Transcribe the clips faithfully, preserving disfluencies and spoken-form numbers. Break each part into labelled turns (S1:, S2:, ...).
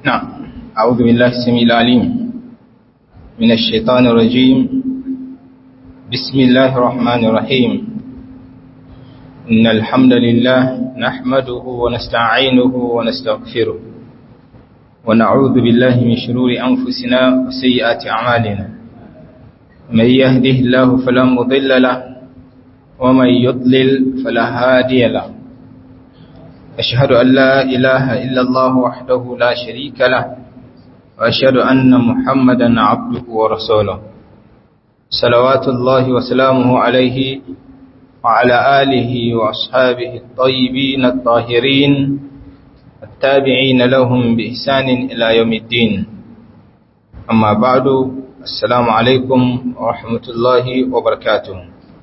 S1: نعم. أعوذ بالله السميع العليم من الشيطان الرجيم. بسم الله الرحمن الرحيم. إن الحمد لله نحمده ونستعينه ونستغفره ونعوذ بالله من شرور أنفسنا وسيئات أعمالنا. من يهده الله فلا مضل له ومن يضلل فلا هادي له. أشهد أن لا إله إلا الله وحده لا شريك له وأشهد أن محمدا عبده ورسوله صلوات الله وسلامه عليه وعلى آله وأصحابه الطيبين الطاهرين التابعين لهم بإحسان إلى يوم الدين. أما بعد، السلام عليكم ورحمة الله وبركاته.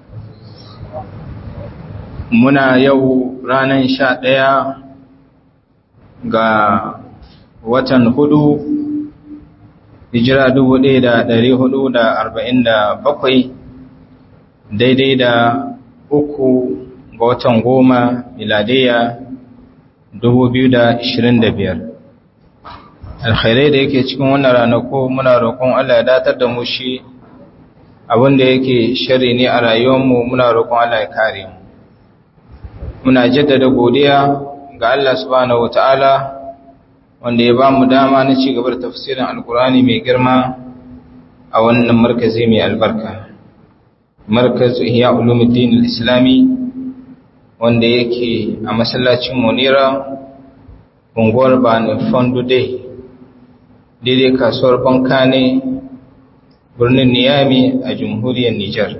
S1: muna yau ranar sha ɗaya ga watan hudu hijira dubu ɗaya da ɗari hudu da arba'in da bakwai daidai da uku ga watan goma miladiya dubu biyu da ishirin da biyar. Alkhairai da yake cikin wannan ranako muna roƙon Allah ya datar da mu shi, abinda yake shari ne a rayuwarmu muna roƙon Allah ya kare mu. Muna jaddada godiya ga Allah subhanahu wataala wanda ya ba mu dama na ci gaba da tafsirin alkurani mai girma a wannan markazi mai albarka, markaz ihya ulumuddin al-islami, wanda yake a masallacin Munira, unguwar Bani Fondo Day, daidai kasuwar Bankane, birnin Niyami a jamhuriyar Nijar.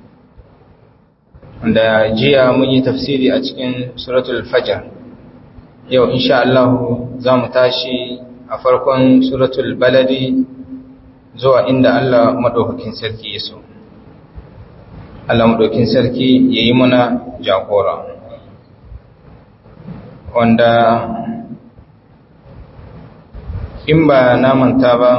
S1: Da jiya mun yi tafsiri a cikin suratul Fajr. Yau insha Allah za mu tashi a farkon suratul Baladi zuwa inda Allah madaukakin sarki ya so. Allah madaukakin sarki yayi muna jagora. Wanda in ba na manta ba,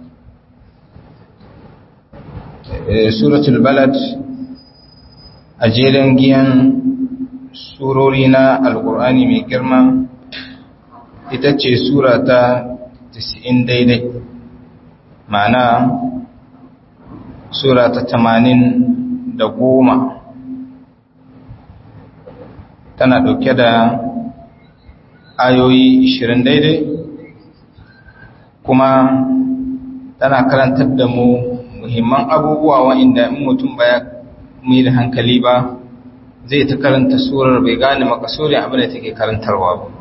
S1: suratul Balad a jerin giyan surori na alkur'ani mai girma ita ce sura ta tis'in daidai, ma'ana sura ta tamanin da goma, tana ɗauke da ayoyi ishirin daidai, kuma tana karantar da mu muhimman abubuwa wa'inda in mutum baya mu yi da hankali ba zai ta karanta surar bai gane makasudin abin da take karantarwa ba.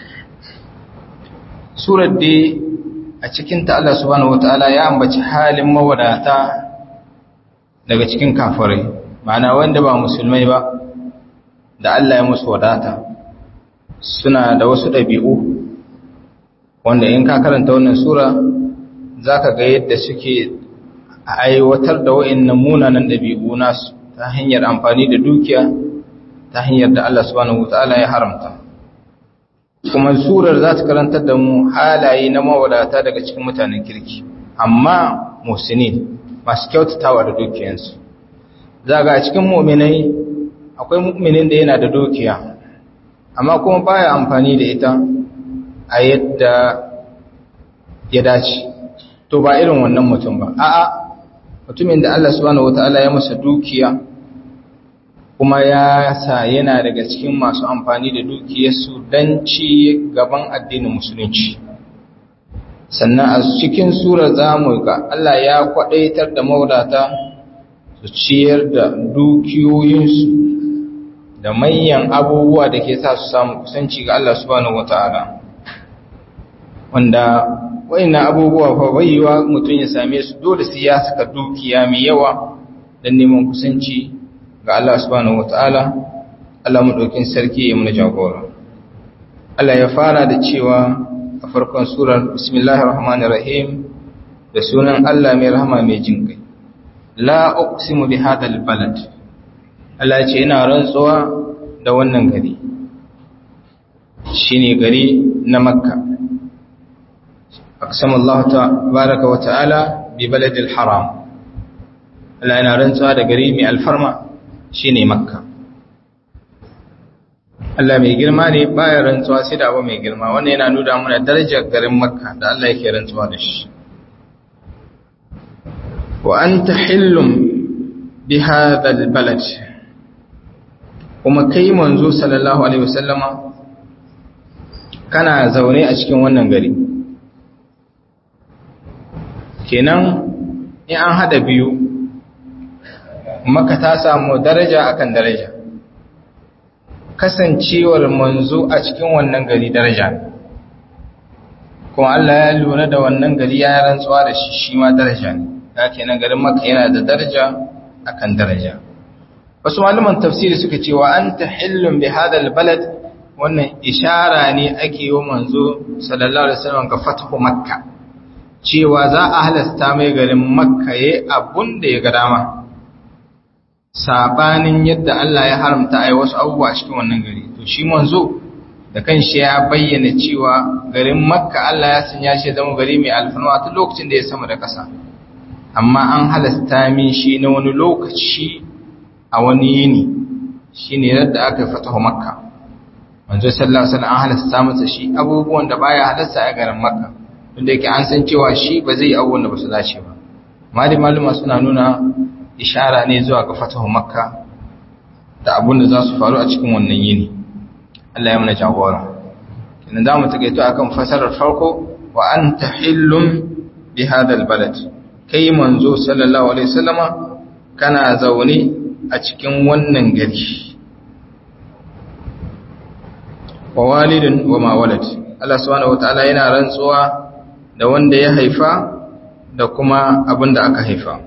S1: Surar dai a cikinta Allah subhanahu wataala ya ambaci halin mawadata daga cikin kafirai, ma'ana wanda ba musulmai ba da Allah ya musu wadata suna da wasu ɗabi'u wanda in ka karanta wannan sura zaka ga yadda suke aiwatar da wa'annan munanan ɗabi'u nasu ta hanyar amfani da dukiya ta hanyar da Allah subhanahu wataala ya haramta. Kuma surar za ta karantar da mu halaye na mawadata daga cikin mutanen kirki, amma muhsinin, masu kyautatawa da dukiyansu. Za ga a cikin mu'minai akwai mu'minin da yana da dukiya amma kuma baya amfani da ita a yadda ya dace, to ba irin wannan mutum ba. A'a, mutumin da Allah subhanahu wataala ya masa dukiya kuma ya sa yana daga cikin masu amfani da dukiyarsu don ci gaban addinin musulunci. Sannan a cikin surar zamu ga Allah ya kwadaitar da mawadata su ciyar da dukiyoyinsu da manyan abubuwa da ke sa su samu kusanci ga Allah subhanahu wataala, wanda wayannan abubuwa fa baiwa mutum ya same su dole sai ya saka dukiya mai yawa don neman kusanci ga Allah subhanahu wataala. Allah madaukin sarki ya muna jagora. Allah ya fara da cewa a farkon surar, bismillahir rahmanir rahim, da sunan Allah mai rahama mai jin kai. La uqsimu bi hadal balad, Allah ya ce ina rantsuwa da wannan gari, shine gari na Makka. Aqsama Allah tabaraka wa ta'ala bi baladil haram, Allah yana rantsuwa da gari mai alfarma shine Makka. Allah mai girma ne baya rantsuwa sai da abu mai girma. Wannan yana nuna mana darajar garin Makka da Allah yake rantsuwa da shi. Wa anta hillum bi hadha albalad, kuma kai manzo sallallahu alaihi wasallama kana zaune a cikin wannan gari. Kenan in an hada biyu, Makka ta samu daraja akan daraja. Kasancewar manzo a cikin wannan gari daraja, kuma Allah ya lura da wannan gari ya rantsuwa da shi shi ma daraja ne. Haka nan garin Makka yana da daraja akan daraja. Wasu malaman tafsiri suka ce wa anta hillun bi hadha albalad, wannan ishara ne ake yi manzo sallallahu alaihi wasallam ga fathu Makka, cewa za a halasta mai garin Makka yayin abun da ya ga dama, sabanin yadda Allah ya haramta ai wasu abubuwa cikin wannan gari. To shi manzo da kanshi ya bayyana cewa garin Makka Allah ya sanya shi zama gari mai alfarma tun lokacin da ya sama da ƙasa, amma an halasta min shi na wani lokaci a wani yini, shine yadda aka fatahu Makka. Manzo sallallahu alaihi wasallam an halasta masa shi abubuwan da baya halasta a garin Makka, tunda yake an san cewa shi ba zai yi abubuwan da ba su dace ba. Mali maluma suna nuna ishara ne zuwa ga fatahu Makka da abun da za su faru a cikin wannan yini. Allah ya mana jagora. Kenan za mu takaito akan fasarar farko, wa anta hillum bi hadal balad, kai manzo sallallahu alaihi wasallama kana zaune a cikin wannan gari. Wa walidin wa ma walad, Allah subhanahu wataala yana rantsuwa da wanda ya haifa da kuma abin da aka haifa.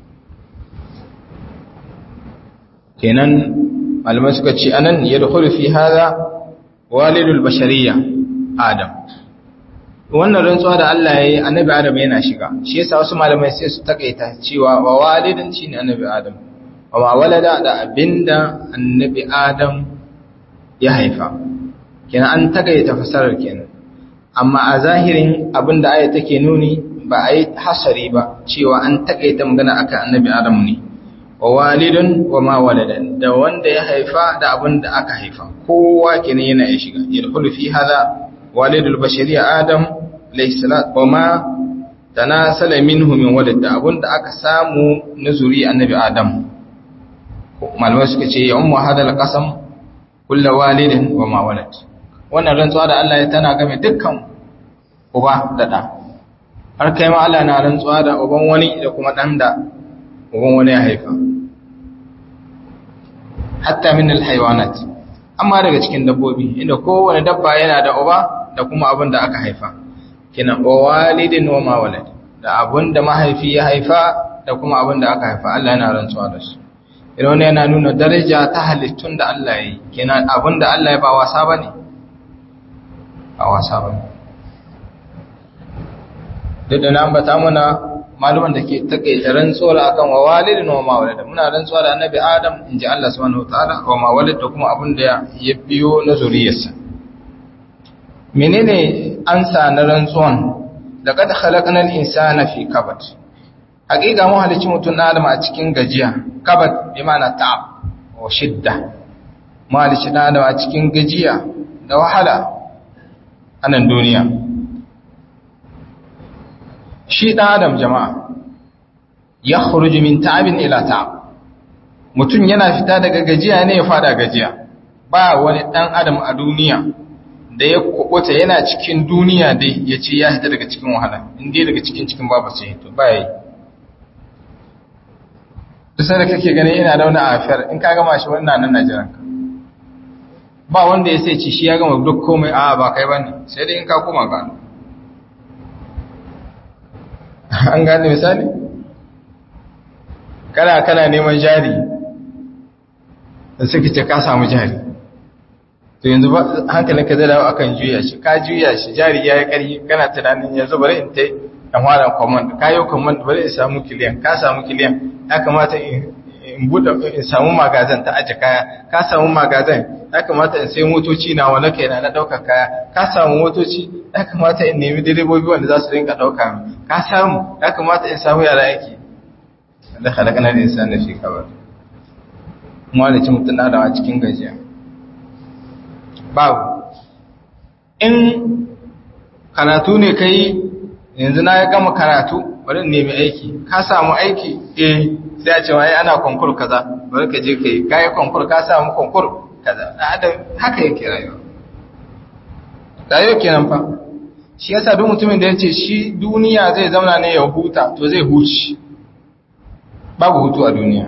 S1: Kenan malamai suka ce anan yadkhulu fi hadha walidul bashariyya Adam. Wannan rantsuwa da Allah yayi annabi Adam yana shiga. Shi yasa wasu malamai sai su takaita cewa wa walidin shine annabi Adam, wa ma walada da abinda annabi Adam ya haifa. Kenan an takaita fasarar kenan. Amma a zahirin abinda aya take nuni ba a yi hasari ba, cewa an takaita magana akan annabi Adam ne. Wa walidun wa ma walada, da wanda ya haifa da abin da aka haifa, kowa kenan yana ya shiga. Yadkhulu fi hadha walidul bashariyya Adam alayhi salat wa ma tanasala minhu min walad, da abin da aka samu na zuri annabi Adam. Malamai suka ce ya ummu hadal qasam kullu walidin wa ma walad. Wannan rantsuwa da Allah ya tana game dukkan uba da da. Har kai ma Allah na rantsuwa da uban wani da kuma dan da uban wani ya haifa. Hatta min alhayawanat, amma daga cikin dabbobi, inda kowane dabba yana da uba da kuma abin da aka haifa. Kina walidin wa ma walad, da abin da mahaifi ya haifa da kuma abin da aka haifa, Allah yana rantsuwa da su. Idan wani yana nuna daraja ta halittun da Allah ya yi, kina abin da Allah ya ba wasa bane, ba wasa bane. Duk da na ambata mana maluman da ke takaita rantsuwar akan wa walidin wa ma walad, muna rantsuwa da annabi Adam inji Allah subhanahu wataala, wa ma walad da kuma abin da ya biyo na zuriyarsa. Menene ansa na rantsuwan? Laqad khalaqnal insana fi kabad, hakika mu halicci mutum Adam a cikin gajiya. Kabad bi ma'ana ta'ab wa shidda, mu halicci Adam a cikin gajiya da wahala a nan duniya. Shi ɗan Adam jama'a ya khuruju min ta'abin ila ta'ab, mutum yana fita daga gajiya ne ya fada gajiya. Ba wani ɗan Adam a duniya da ya kubuta yana cikin duniya dai ya ce ya fita daga cikin wahala, inda daga cikin cikin babu ce to ba yi. Dusa da kake gani ina da wani afiyar, in ka gama shi wannan nan Najeriya, ba wanda ya sai ci shi ya gama duk komai, a ba kai bane, sai dai in ka koma gano. An gane misali? Kana kana neman jari da suke ce ka samu jari, to yanzu hankalinka zai dawo akan juya shi, ka juya shi jari ya yi ƙarfi, kana tunanin yanzu bari in ta ɗan hada command, ka yi command bari in samu kiliyan, ka samu kiliyan, ya kamata in buɗe in samu magazin ta aje kaya, ka samu magazin, ya kamata in sai motoci na wani kaina na ɗaukar kaya, ka samu motoci, ya kamata in nemi direbobi wanda za su rinka ɗauka min, ka samu, ya kamata in samu yara aiki. Da halakanar insan na fi kabar. Mawalicin mutum na dawa cikin gajiya. babu. In karatu ne kai yanzu na ya gama karatu bari nemi aiki, ka samu aiki eh sai a ce wai ana konkur kaza bari ka je kai kai konkur ka samu konkur kaza adam haka yake rayuwa rayuwa kenan fa. Shi yasa duk mutumin da yace shi duniya zai zauna ne ya huta to zai huci, babu hutu a duniya.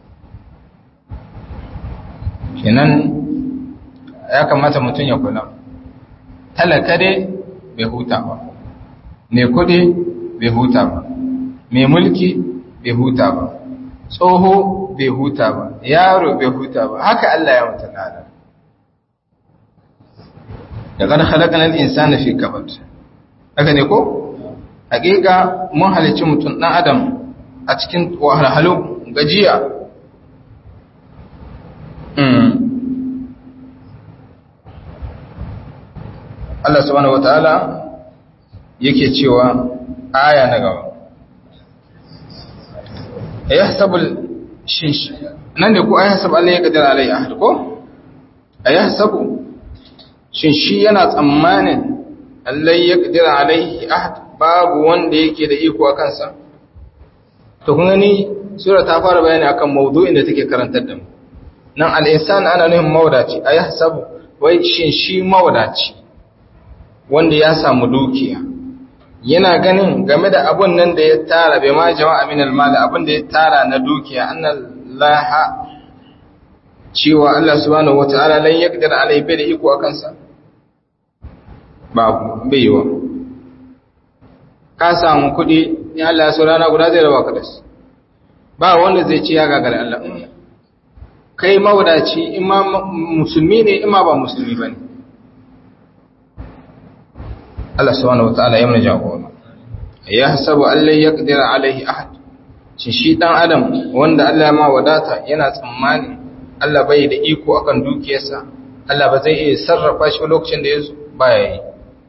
S1: Kenan ya kamata mutum ya kula, talaka dai bai huta ba, mai kudi bai huta ba, mai mulki bai huta ba, tsoho bai huta ba, yaro bai huta ba, haka Allah ya mutu nada. Da kan halakana al-insana fi kabad, haka ne ko? Hakika mun halicci mutum dan adam a cikin wahalhalu gajiya. mm. Allah subhanahu wataala yake cewa aya na gaba, ayahsabul shish nan da ku ayahsab Allah ya kadar alai ahad ko ayahsabu shin shi yana tsammanin Allah ya kadar alai ahad babu wanda yake da iko a kansa. To kun gani sura ta fara bayani akan mawdu'in da take karantar da mu nan. al-insan ana nufin mawdaci, ayahsabu wai shin shi mawdaci wanda ya samu dukiya yana ganin game da abun nan da ya tara bai ma jama'a min al-mal, abun da ya tara na dukiya annallaha cewa Allah subhanahu wataala lan yaqdir alai bai da iko akan sa, babu bai yiwa. Ka samu kudi ya Allah so rana guda zai raba ka da su, ba wanda zai ci ya gagara Allah. Kai mawadaci imma musulmi ne imma ba musulmi bane. Allah subhanahu wataala ya mana jagora. Ya hasabu Allah ya kadira alaihi ahad, shi shi dan adam wanda Allah ma wadata yana tsammani Allah bai da iko akan dukiyarsa, Allah ba zai iya sarrafa shi lokacin da yazo baya yi.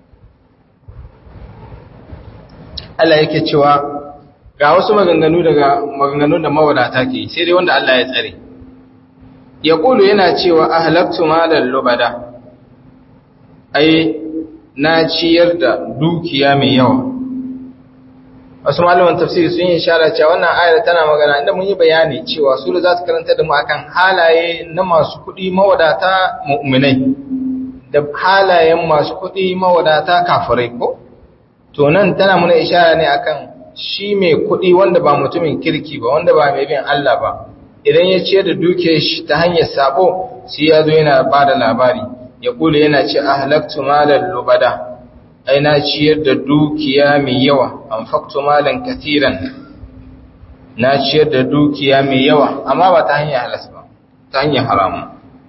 S1: Allah yake cewa ga wasu maganganu daga maganganun da mawadata ke, sai dai wanda Allah ya tsare. Ya kulu yana cewa ahlaktu malal lubada, ai na ciyar da dukiya mai yawa. Wasu malaman tafsiri sun yi ishara cewa wannan ayar tana magana inda mun yi bayani cewa su da za su karanta da mu akan halaye na masu kuɗi mawadata mu'minai da halayen masu kuɗi mawadata kafirai ko? To nan tana muna ishara ne akan shi mai kuɗi wanda ba mutumin kirki ba, wanda ba mai bin Allah ba, idan ya ciyar da dukiyar shi ta hanyar sabo sai ya zo yana ba da labari. Ya kula yana ce ahlaktu malan lubada, ai na ciyar da dukiya mai yawa, anfaqtu malan katiran, na ciyar da dukiya mai yawa amma ba ta hanyar halas ba, ta hanyar haramu.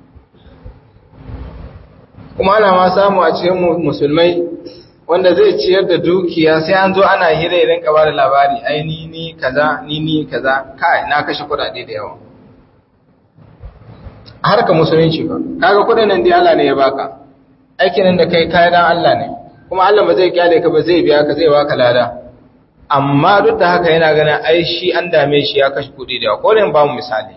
S1: Kuma ana ma samu a cikin musulmai wanda zai ciyar da dukiya sai an zo ana hira idan ka ba da labari, ai ni ni kaza ni ni kaza, kai na kashe kuɗaɗe da yawa. Harka musulunci ba kaga kudin nan dai Allah ne ya baka, aikin nan da kai kai dan Allah ne, kuma Allah ba zai kyale ka ba, zai biya ka, zai baka lada. Amma duk da haka yana ganin ai shi an dame shi ya kashe kudi da yawa. Ko ne ba mu misali,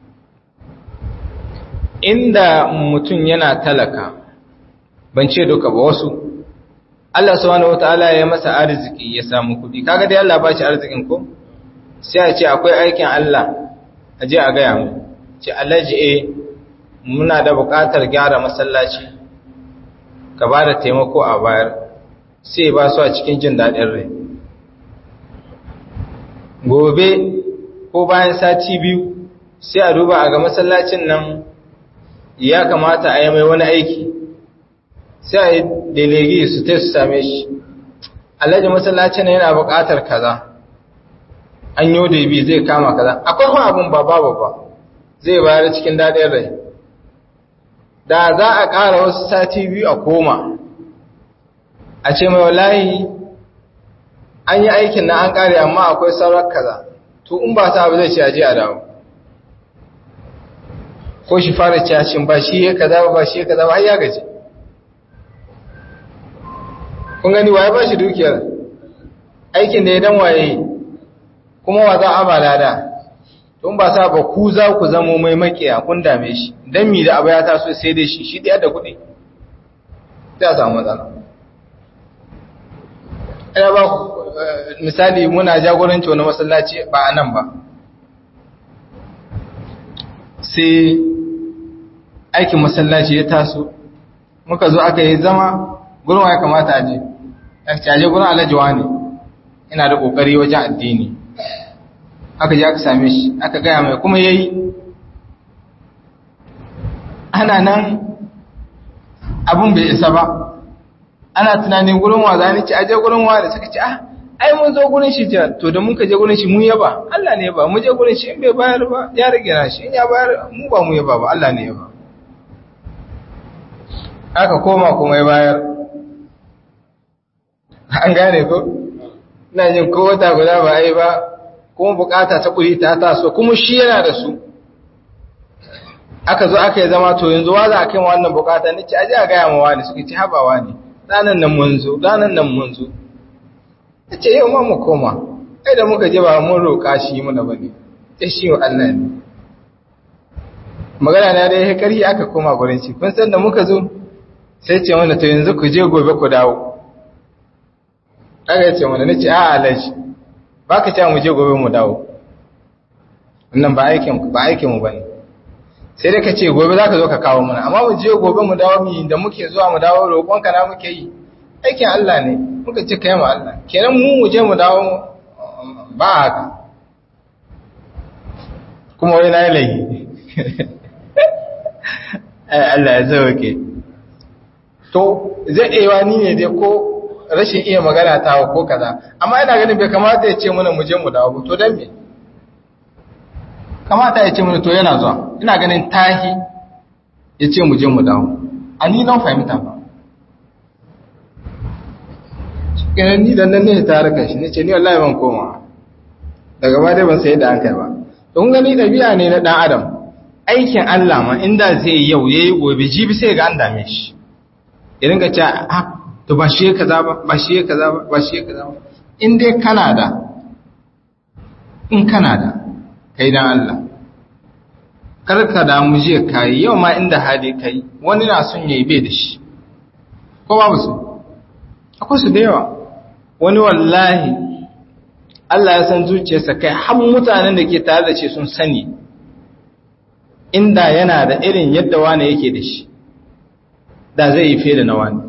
S1: inda mutum yana talaka, ban ce duka ba, wasu Allah subhanahu wataala ya masa arziki ya samu kudi, kaga dai Allah ba shi arzikin ko sai a ce akwai aikin Allah, a je a gaya mu ce Allah ji eh muna da buƙatar gyara masallaci, ka ba da taimako a bayar, sai ba su a cikin jin daɗin rai. Gobe ko bayan sati biyu sai a duba a ga masallacin nan ya kamata a yi mai wani aiki, sai a yi delege su ta su same shi, alhaji masallacin yana buƙatar kaza, an yi da bi zai kama kaza, akwai kuma abin ba ba ba zai bayar cikin daɗin rai. Da za a ƙara wasu sati biyu a koma, a ce mai wallahi an yi aikin na an ƙare amma akwai saurar kaza, to in ba sa abu zai ce a je a dawo. Ko shi fara cacin ba shi ya kaza ba shi ya kaza ba har ya gaji. Kun gani waye ba shi dukiyar aikin da ya dan waye, kuma wa za a ba lada. Tun ba sa ba ku za ku zamo mai makiya kun dame shi, dan mi da abu ya taso sai dai shi shi da kuɗi ta samu matsala. Ina ba misali muna jagoranci wani masallaci ba a nan ba, sai aikin masallaci ya taso, muka zo aka yi zama gurin wa ya kamata a je, a caje gurin alajiwa ne, ina da ƙoƙari wajen addini. Aka je aka same shi, aka gaya mai kuma ya yi. Ana nan abin bai isa ba, ana tunanin gurin wa za ni ci aje gurin wa da suka ci, ah, ai mun zo gurin shi ta, to da muka je gurin shi mun yaba, Allah ne yaba, mu je gurin shi in bai bayar ba, ya rage na shi, in ya bayar mu ba mu yaba ba, Allah ne yaba. Aka koma kuma ya bayar. An gane ko? Ina jin ko wata guda ba ai ba, kuma bukata ta kuri ta taso, kuma shi yana da su. Aka zo aka yi zama to yanzu wa za a kai wannan bukata, ni ci aje a gaya ma wani, suka ci habawa ne, ɗanan nan mun zo, ɗanan nan mun zo. Ta ce yau ma mu koma, ai da muka je ba mun roƙa shi muna ba ne, ta shi wa Allah ne. Magana na dai ya ƙarfi aka koma gurin shi, kun san da muka zo, sai ce mana to yanzu ku je gobe ku dawo. Aka ce mana, ni ce a alaji, ba ka ce mu je gobe mu dawo. Wannan ba aikin ba aikin mu bane. Sai dai ka ce gobe za ka zo ka kawo mana, amma mu je gobe mu dawo mu da muke zuwa mu dawo roƙonka na muke yi. Aikin Allah ne, muka ce kai mu Allah. Kenan mu mu je mu dawo ba haka. Kuma wai na yi laifi. Allah ya sauke. To zai iya ni ne dai ko rashin iya magana ta ko kaza, amma ina ganin bai kamata ya ce mana mu je mu dawo, to dan me? Kamata ya ce mana to yana zuwa, ina ganin tahi ya ce mu je mu dawo, a ni nan fahimta ba. Cikin ni da nan ne ta harkar shi, ne ce ni wallahi ban koma, daga ba dai ban sai da an kai ba. Don gani ɗabi'a ne na ɗan adam, aikin Allah ma inda zai yau ya yi gobe jibi sai ga an dame shi. Idan ka ce, ah, to ba shi kaza ba, ba shi kaza ba, ba shi kaza ba. In dai kana da, in kana da, kai dan Allah. Karka da mu je kai, yau ma inda hali kai, wani na son yayi bai da shi. Ko babu su? Akwai su da yawa. Wani wallahi, Allah ya san zuciyarsa kai, har mutanen da ke tare da shi sun sani, inda yana da irin yadda wani yake da shi, da zai yi fiye da na wani.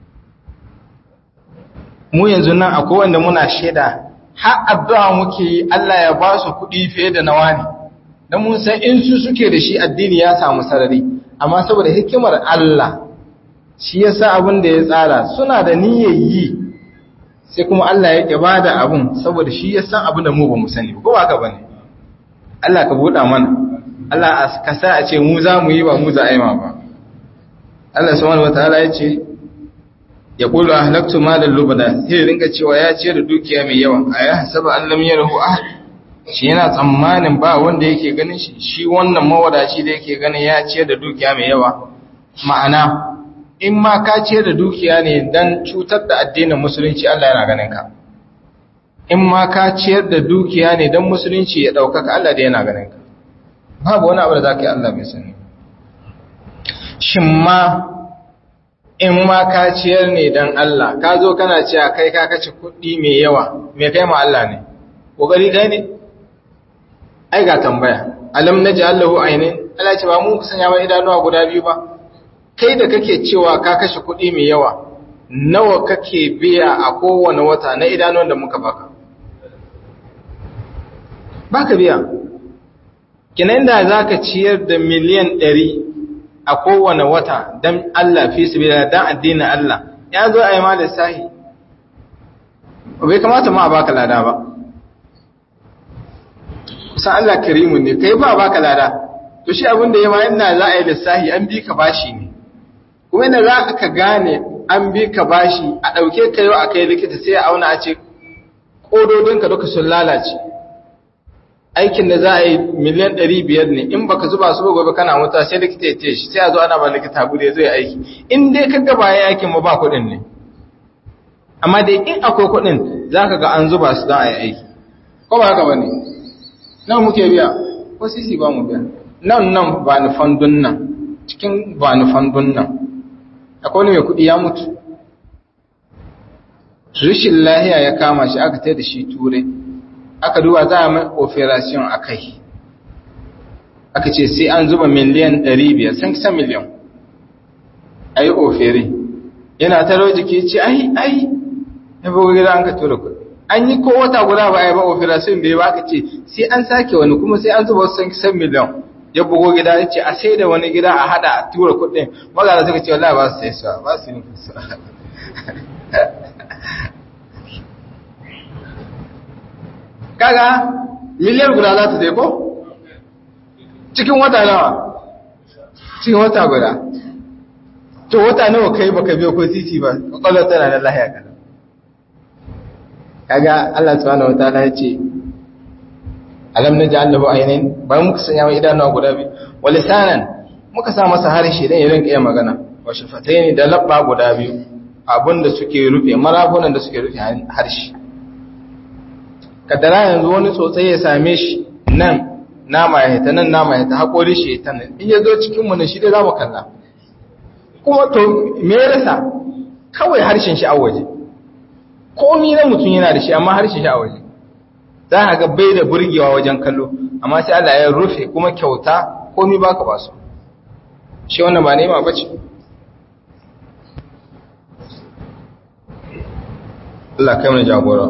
S1: Mu yanzu nan akwai wanda muna shaida, har addu'a muke yi Allah ya ba su kuɗi fiye da na wani, don mun san in su suke da shi addini ya samu sarari, amma saboda hikimar Allah, shi ya sa abin da ya tsara suna da niyyar yi, sai kuma Allah ya ƙi ba da abin saboda shi ya san abin da mu ba mu sani, ko ba ka ba ne? Allah ka buɗa mana, Allah ka sa a ce mu za mu yi ba mu za a yi ma ba. Allah subhanahu wataala ya ce, ya kulu ahlaktu malan lubada, sai rinka cewa ya ce da dukiya mai yawa, a ya hasaba an lam yarahu ahad, shi yana tsammanin ba wanda yake ganin shi, shi wannan mawadaci da yake ganin ya ce da dukiya mai yawa. Ma'ana, in ma ka ce da dukiya ne dan cutar da addinin musulunci, Allah yana ganin ka. In ma ka ciyar da dukiya ne dan musulunci ya ɗaukaka, Allah da yana ganin ka. Babu wani abu da za ka yi Allah bai sani. Shin ma in ma ka ciyar ne don Allah, ka zo kana cewa kai ka kace kuɗi mai yawa, mai kai ma Allah ne, ƙoƙari ɗaya ne? Ai ga tambaya, alam na ji Allahu ainihin, Allah ce ba mu sanya mai idanuwa guda biyu ba, kai da kake cewa ka kashe kuɗi mai yawa, nawa kake biya a kowane wata na idanuwan da muka baka? Baka biya. Kinan da za ka ciyar da miliyan ɗari a kowane wata don Allah fi su bila don addinin Allah, ya zo a yi ma lissahi, bai kamata ma a baka lada ba. Kusan Allah karimun ne, kai ba a baka lada, to shi abinda ya ma yana za a yi lissahi an bi ka bashi ne, kuma yana za ka gane an bi ka bashi a ɗauke ka yau a kai likita sai a auna a ce, ƙododinka duka sun lalace. Aikin da za a yi miliyan ɗari biyar ne, in baka zuba su gobe kana mutuwa sai likita ya ce shi, sai a zo ana ba likita bude zai aiki. In dai ka gaba ya aikin ma ba kuɗin ne, amma dai in akwai kuɗin za ka ga an zuba su don a yi aiki. Ko ba haka ba ne? Nan muke biya, ko sisi ba mu biya. Nan nan ba ni fandun nan, cikin ba ni fandun nan. akwai wani mai kuɗi ya mutu rishin lahiya ya kama shi aka tai da shi turai aka duba za a mai operation a kai aka ce sai an zuba miliyan ɗari biyar sun kisa miliyan a yi ofere yana taro jiki ce ai ai ya bugu gida an ka tura kuɗi an yi ko wata guda ba a yi ba operation bai ba ka ce sai an sake wani kuma sai an zuba wasu sun kisa miliyan ya bugo gida ya ce a sai da wani gida a hada a tura kuɗin magana suka ce wallahi ba su sai su ba su yi su kaga miliyar guda za ta dai ko cikin wata nawa cikin wata guda to wata nawa kai baka biyo ko titi ba kwakwalwar tana da lahiya kana kaga Allah subhanahu wataala ya ce alam naj'al lahu aynayn ba muka sanya mai idanuwa guda biyu wa lisanan muka sa masa harshe dan ya rinka yin magana wa shafatayn da labba guda biyu abinda suke rufe marafunan da suke rufe harshe kadara yanzu wani tsotsai ya same shi nan nama ya ta nan nama ya ta haƙori shi ta nan in ya zo cikin mu ne shi dai za mu kalla kuma to me ya rasa kawai harshen shi a waje komi na mutum yana da shi amma harshen shi a waje za a ga bai da burgewa wajen kallo amma sai Allah ya rufe kuma kyauta komi baka ba su shi wannan ba nema bace Allah kai mu jagora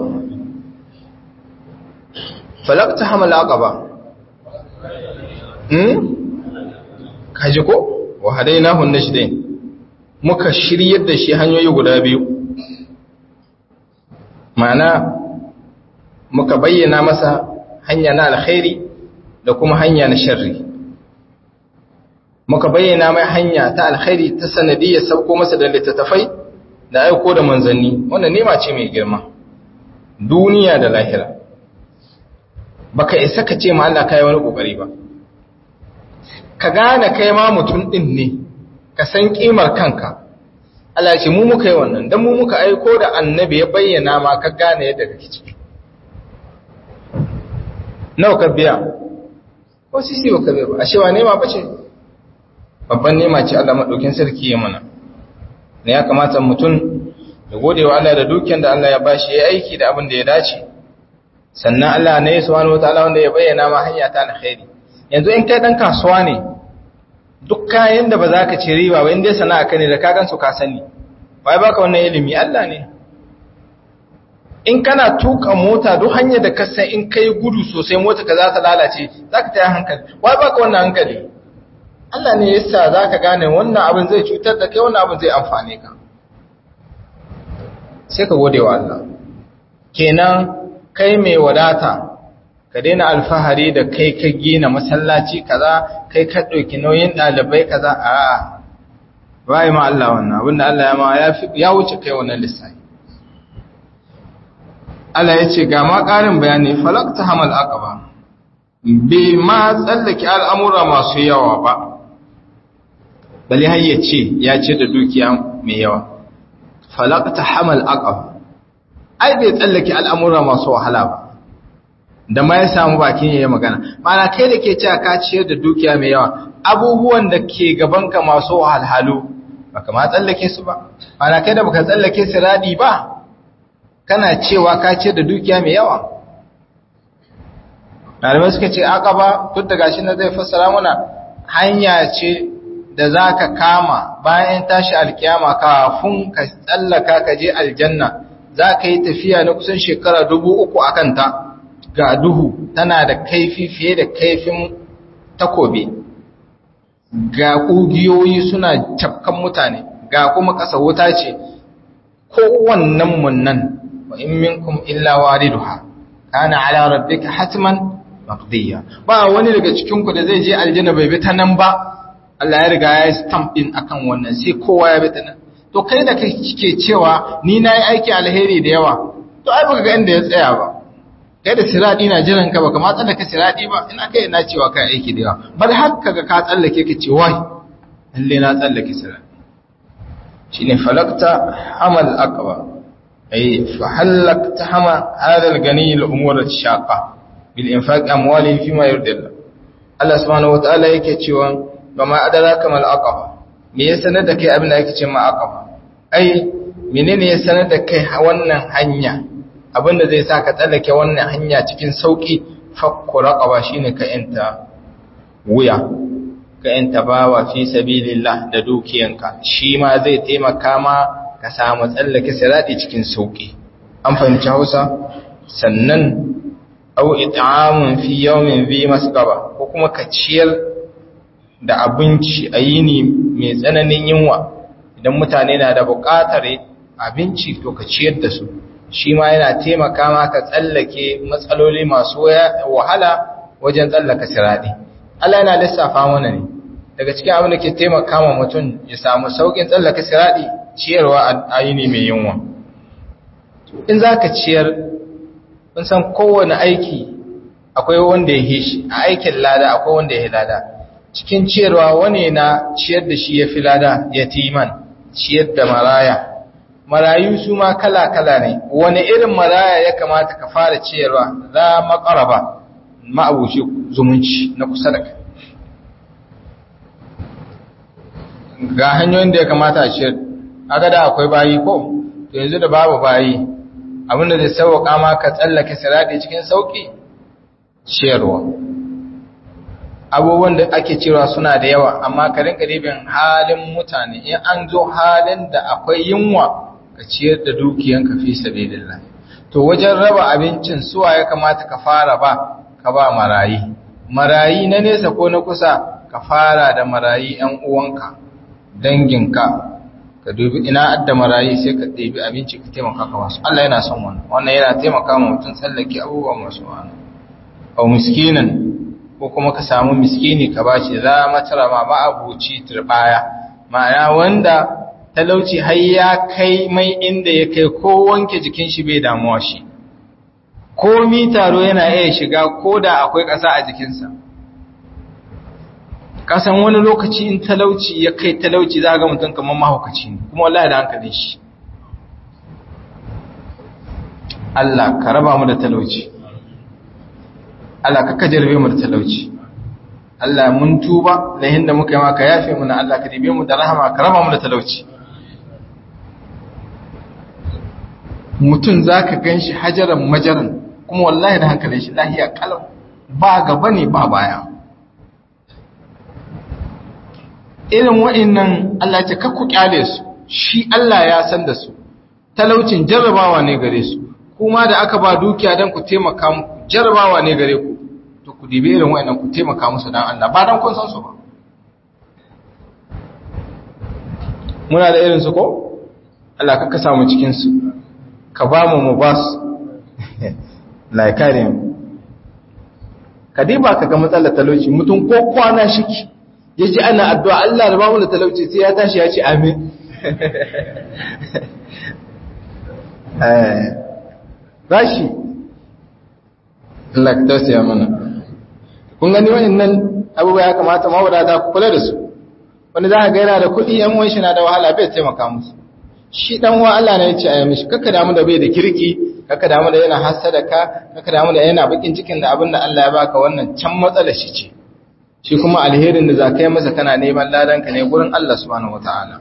S1: falaqta hamal aqaba hmm kaje ko wa hadainahu najdain muka shiryar da shi hanyoyi guda biyu ma'ana muka bayyana masa hanya na alkhairi da kuma hanya na sharri muka bayyana mai hanya ta alkhairi ta sanadiyya sauko masa da littattafai da aiko da manzanni wannan nema ce mai girma duniya da lahira baka isa ka ce ma Allah kai wani kokari ba ka gane kai ma mutum din ne ka san kimar kanka Allah ce mu muka yi wannan dan mu muka aiko da annabi ya bayyana ma ka gane yadda kake ciki nawa ka biya ko sisi baka biya ba ashe wa nema bace babban nema ce Allah madaukin sarki ya mana ne ya kamata mutum ya gode wa Allah da dukiyar da Allah ya bashi ya aiki da abin da ya dace sannan Allah ne subhanahu wataala wanda ya bayyana ma hanya ta alkhairi yanzu in kai dan kasuwa ne duk kayan da ba za ka ci riba ba inda sana'a ka ne da ka gansu ka sani wai baka wannan ilimi Allah ne in kana tuka mota duk hanyar da ka san in kai gudu sosai mota ka za ta lalace za ka taya hankali wai baka wannan hankali Allah ne yasa za ka gane wannan abin zai cutar da kai wannan abin zai amfane ka sai ka gode wa Allah kenan kai mai wadata ka daina alfahari da kai ka gina masallaci kaza kai ka ɗauki nauyin ɗalibai kaza a bai ma Allah wannan abinda Allah ya ma ya wuce kai wannan lissafi Allah ya ce ga ma ƙarin bayani falakta hamal aqaba bai ma tsallake al'amura masu yawa ba bali har ya ce ya ce da dukiya mai yawa falakta hamal aqaba ai bai tsallake al'amura masu wahala ba da ma ya samu bakin yayi magana mana kai da ke cewa ka ciyar da dukiya mai yawa abubuwan da ke gabanka masu wahalhalu baka ma tsallake su ba mana kai da baka tsallake su radi ba kana cewa ka ciyar da dukiya mai yawa malamai suka ce aqaba duk da gashi na zai fassara mana hanya ce da zaka kama bayan tashi alkiyama kafin ka tsallaka ka je aljanna zaka yi tafiya na kusan shekara dubu uku akan ta ga duhu tana da kaifi fiye da kaifin takobi ga ƙugiyoyi suna tafkan mutane ga kuma ƙasa wuta ce kowannen mun nan wa in minkum illa wariduha kana ala rabbika hatman maqdiya ba wani daga cikin ku da zai je aljanna bai bi ta nan ba Allah ya riga ya stamp din akan wannan sai kowa ya bi ta nan to kai da kake cewa ni nayi aiki alheri da yawa to ai baka ga inda ya tsaya ba kai da siradi na jiran ka baka ma tsallake siradi ba ina kai na cewa kai aiki da yawa bal haka ga ka tsallake ka ce wai lalle na tsallake siradi shine falakta hamal aqwa ay fa halakta hama hada al-gani al-umur ash-shaqa bil infaq amwalihi fima yurdillah Allah subhanahu wa ta'ala yake cewa bama adraka mal aqaba me ya sanar da kai abin da ake ce ma aqaba ai menene ya sanar da kai wannan hanya abin da zai sa ka tsallake wannan hanya cikin sauki fakku raqaba shine ka yanta wuya ka yanta bawa fi sabilillah da dukiyanka shi ma zai taimaka ma ka samu tsallake sirati cikin sauki an fahimci Hausa sannan au it'amun fi yawmin bi masqaba ko kuma ka ciyar da abinci a yini mai tsananin yunwa idan mutane na da buƙatar abinci to ka ciyar da su shi ma yana taimaka maka tsallake matsaloli masu wahala wajen tsallaka siradi Allah yana lissafa mana ne daga cikin abin da ke taimaka ma mutum ya samu saukin tsallaka siradi ciyarwa a yini mai yunwa in zaka ciyar kun san kowane aiki akwai wanda ya hishi a aikin lada akwai wanda ya lada cikin ciyarwa wani na ciyar da shi ya fi lada yatiman ciyar da maraya marayu su ma kala-kala ne wani irin maraya ya kamata ka fara ciyarwa za maƙaraba ma'abuci zumunci na kusa da kai ga hanyoyin da ya kamata a ciyar aga da akwai bayi ko to yanzu da babu bayi abinda zai sauƙa ma ka tsallake sirati cikin sauƙi ciyarwa abubuwan da ake cewa suna da yawa amma ka rinka ribin halin mutane in an zo halin da akwai yunwa ka ciyar da dukiyanka fi sabilillah to wajen raba abincin suwa ya kamata ka fara ba ka ba marayi marayi na nesa ko na kusa ka fara da marayi ɗan uwanka danginka ka dubi ina adda marayi sai ka ɗebi abinci ka taimaka ka wasu Allah yana son wannan wannan yana taimaka ma mutum tsallake abubuwa masu wani au miskinan ko kuma ka samu miskini ka bashi za matara ma ba abuci turbaya ma'ana wanda talauci har ya kai mai inda ya kai ko wanke jikin shi bai damuwa shi ko mi taro yana iya shiga ko da akwai ƙasa a jikinsa kasan wani lokaci in talauci ya kai talauci za ga mutum kamar mahaukaci ne kuma wallahi da hankalin shi Allah ka raba mu da talauci Allah ka kajarbe mu da talauci Allah mun tuba lahin da muka yi maka yafe mu na Allah ka dibe mu da rahama ka raba mu da talauci mutum zaka ganshi hajaran majaran kuma wallahi da hankalin shi lahiya kalau ba gaba ne ba baya irin wa'annan Allah ya ce kakku kyale su shi Allah ya san da su talaucin jarrabawa ne gare su kuma da aka ba dukiya dan ku taimaka muku jarrabawa ne gare ku to ku dibe irin wa'annan ku taimaka musu dan Allah ba dan kun san su ba muna da irin su ko Allah ka kasa mu cikin su ka ba mu mu ba su la karim kadiba kaga matsalar talauci mutum ko kwana shiki yaji ana addu'a Allah da ba mu da talauci sai ya tashi ya ce amin eh rashi Allah ka tausaya mana kun gani wannan abubuwa ya kamata mawadata ku kula da su wanda za ka ga yana da kuɗi yan uwan shi na da wahala bai taimaka musu shi dan uwa Allah ne ya ce ayi mishi kaka damu da bai da kirki kaka damu da yana hasada ka kaka damu da yana bakin cikin da abin da Allah ya baka wannan can matsalar shi ce shi kuma alherin da za ka yi masa kana neman ladanka ne gurin Allah subhanahu wataala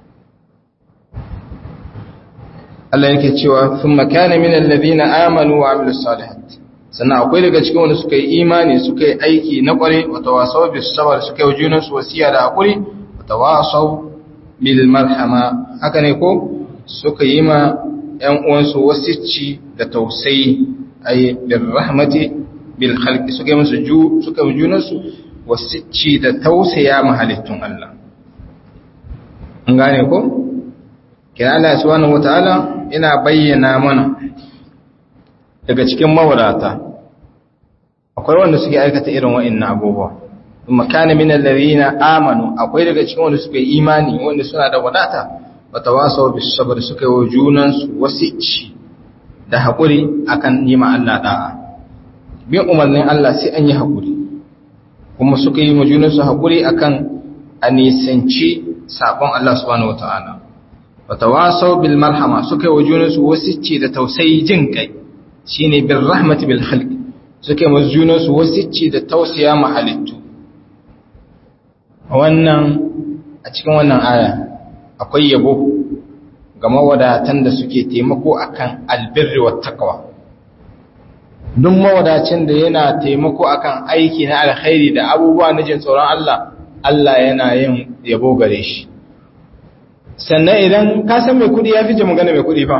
S1: Allah yake cewa thumma kana min alladhina amanu wa amilus salihat sannan akwai daga cikin wanda suka yi imani suka yi aiki na kware wa tawasaw bis sabr suka yi junan su wasiya da hakuri wa tawasaw bil marhama haka ne ko suka yi ma ƴan uwansu wasici da tausayi ay bir rahmati bil khalqi suka yi musu ju suka yi junan su wasici da tausaya ma halittun Allah an gane ko kina Allah subhanahu wataala yana bayyana mana daga cikin mawadata akwai wanda suke aikata irin wa'annan abubuwa kuma kana min alladhina amanu akwai daga cikin wanda suke imani wanda suna da wadata watawasaw bis sabr suka yi junan su wasici da hakuri akan nima Allah da'a bin umarnin Allah sai an yi hakuri kuma suka yi junan su hakuri akan anisanci sabon Allah subhanahu wataala watawasaw bil marhama suka yi junan su wasici da tausayi jin kai shine bil rahmati bil khalq suke mazjunan su wasicci da tausaya ma halittu wannan a cikin wannan aya akwai yabo ga mawadatan da suke taimako akan albirri wat taqwa. Duk mawadacin da yana taimako akan aiki na alkhairi da abubuwa na jin tsoron Allah, Allah yana yin yabo gare shi. Sannan idan ka san mai kudi ya fi ji magana mai kudi fa.